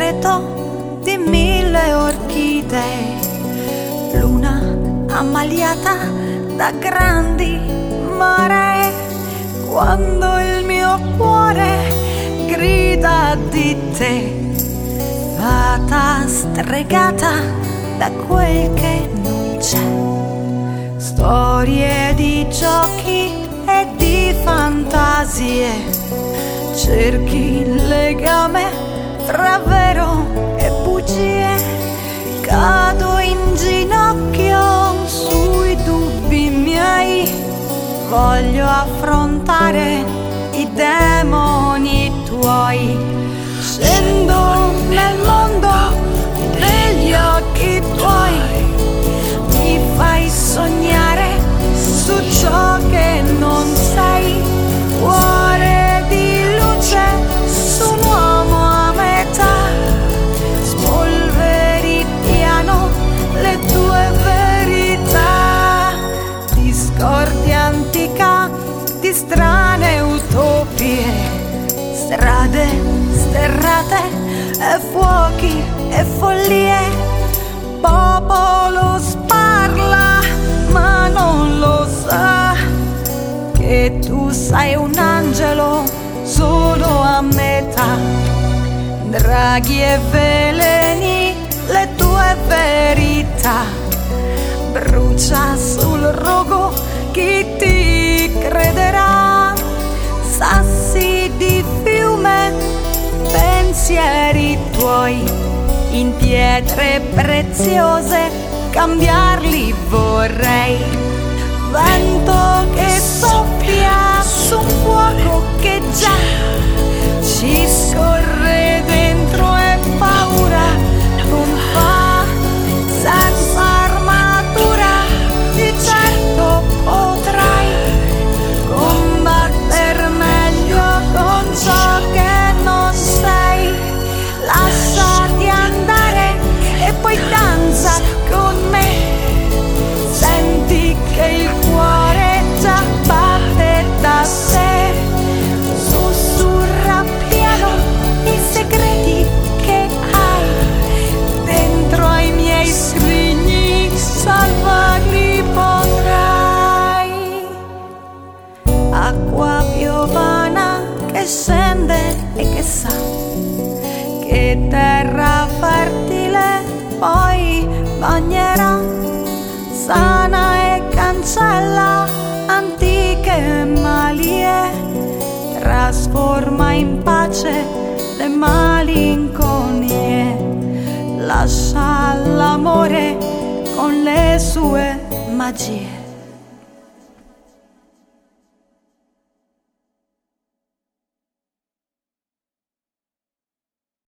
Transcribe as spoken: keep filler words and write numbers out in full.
segreto di mille orchidee, luna ammaliata da grandi maree, quando il mio cuore grida di te, fata stregata da quel che non c'è, storie di giochi e di fantasie, cerchi il legame fra vero e bugie, cado in ginocchio sui dubbi miei, voglio affrontare i demoni tuoi, scendo nel mondo degli occhi tuoi, mi fai sognare su ciò che non sei, cuore di luce su un uomo a metà, spolveri piano le tue verità, discordia antica di strane utopie, strade sterrate e fuochi e follie, popolo sparla ma non lo sa che tu sei un angelo solo a metà, draghi e veleni le tue verità, brucia sul rogo chi ti crederà, sassi di fiume, pensieri tuoi, in pietre preziose cambiarli vorrei, vento che soffia su un fuoco che già ci scorre dentro e paura non fa, senza armatura di certo potrai combattere meglio con ciò che non sei, lasciati andare e poi danza con me, senti che il cuore già batte da sé, sussurra piano i segreti che hai dentro ai miei scrigni, salvarli potrai, acqua piovana che scende e che sa che terra fertile poi bagnerà, sana e cancella antiche malie, trasforma in pace le malinconie, lascia l'amore con le sue magie.